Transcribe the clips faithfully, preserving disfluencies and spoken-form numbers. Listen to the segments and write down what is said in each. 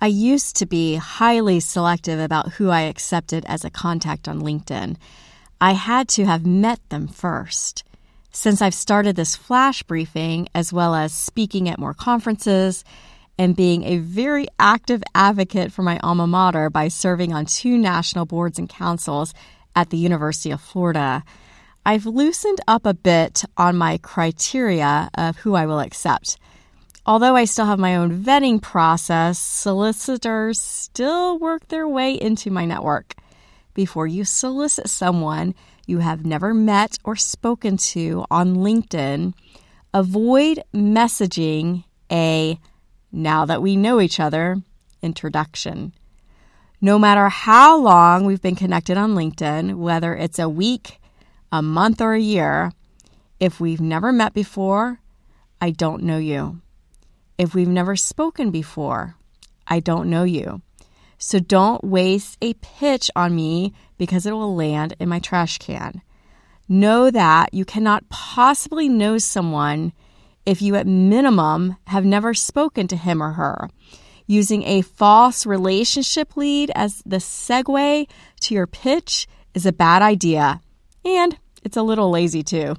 I used to be highly selective about who I accepted as a contact on LinkedIn. I had to have met them first. Since I've started this flash briefing, as well as speaking at more conferences and being a very active advocate for my alma mater by serving on two national boards and councils at the University of Florida, I've loosened up a bit on my criteria of who I will accept. Although I still have my own vetting process, solicitors still work their way into my network. Before you solicit someone you have never met or spoken to on LinkedIn, avoid messaging a "now that we know each other" introduction. No matter how long we've been connected on LinkedIn, whether it's a week, a month, or a year, if we've never met before, I don't know you. If we've never spoken before, I don't know you. So don't waste a pitch on me because it will land in my trash can. Know that you cannot possibly know someone if you at minimum have never spoken to him or her. Using a false relationship lead as the segue to your pitch is a bad idea, and it's a little lazy too.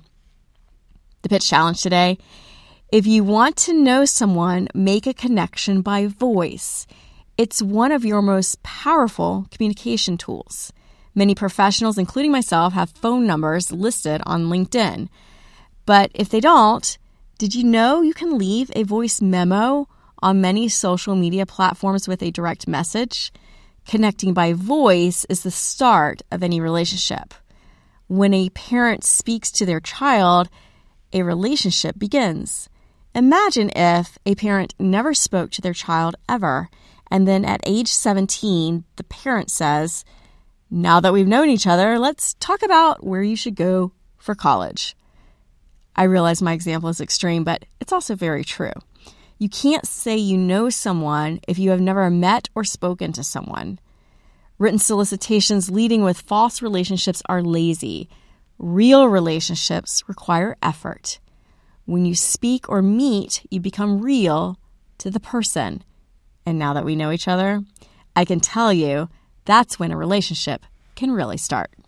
The pitch challenge today: if you want to know someone, make a connection by voice. It's one of your most powerful communication tools. Many professionals, including myself, have phone numbers listed on LinkedIn. But if they don't, did you know you can leave a voice memo on many social media platforms with a direct message? Connecting by voice is the start of any relationship. When a parent speaks to their child, a relationship begins. Imagine if a parent never spoke to their child ever, and then at age seventeen, the parent says, "Now that we've known each other, let's talk about where you should go for college." I realize my example is extreme, but it's also very true. You can't say you know someone if you have never met or spoken to someone. Written solicitations leading with false relationships are lazy. Real relationships require effort. When you speak or meet, you become real to the person. And now that we know each other, I can tell you that's when a relationship can really start.